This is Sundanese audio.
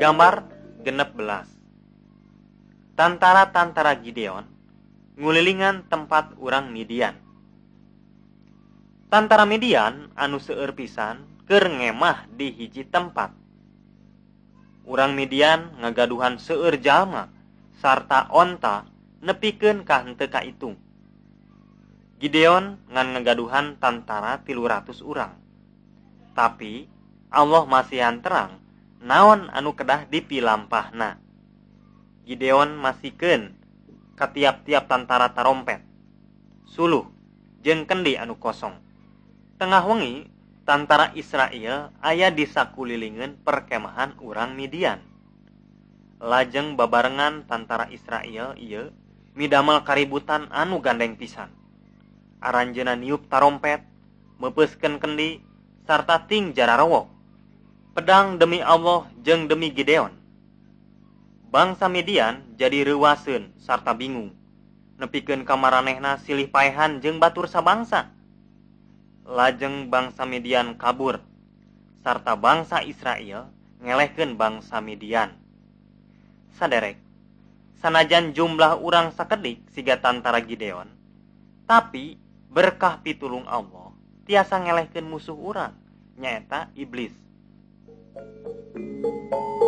Gambar 16. Tantara-tantara Gideon ngulilingan tempat urang Midian. Tantara Midian anu seueur pisan keur ngemah di hiji tempat. Urang Midian ngagaduhan seueur jalma sarta onta nepikeun ka henteu ka itu. Gideon ngan ngagaduhan tantara 300 urang. Tapi Allah masihan terang naon anu kedah dipilampahna. Gideon masihkeun ka tiap-tiap tantara tarompet, suluh jeung kendi anu kosong. Tengah wengi tantara Israel aya di sakulilingeun perkemahan urang Midian. Lajeng babarengan tantara Israel ieu midamel kaributan anu gandeng pisan. Aranjeunna niup tarompet, meupeuskeun kendi sarta ting jararowok. Pedang demi Allah jeung demi Gideon. Bangsa Midian jadi reuwaseun sarta bingung. Nepikeun ka maranehna silih paehan jeung batur sabangsa. Lajeng bangsa Midian kabur, sarta bangsa Israel ngelehkeun bangsa Midian. Saderek, sanajan jumlah urang sakedik siga tantara Gideon, tapi berkah pitulung Allah tiasa ngelehkeun musuh urang, nyaeta iblis.